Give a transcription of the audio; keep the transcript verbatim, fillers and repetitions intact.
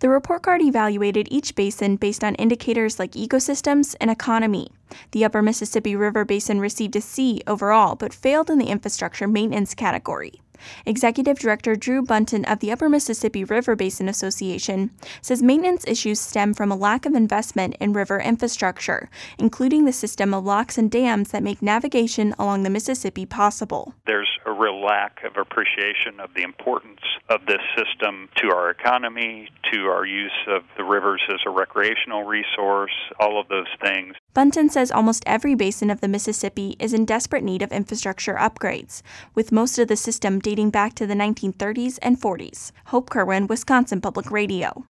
The report card evaluated each basin based on indicators like ecosystems and economy. The Upper Mississippi River Basin received a C overall, but failed in the infrastructure maintenance category. Executive Director Drew Bunton of the Upper Mississippi River Basin Association says maintenance issues stem from a lack of investment in river infrastructure, including the system of locks and dams that make navigation along the Mississippi possible. There's a real lack of appreciation of the importance of this system to our economy, to our use of the rivers as a recreational resource, all of those things. Bunton says almost every basin of the Mississippi is in desperate need of infrastructure upgrades, with most of the system dating back to the nineteen thirties and forties. Hope Kerwin, Wisconsin Public Radio.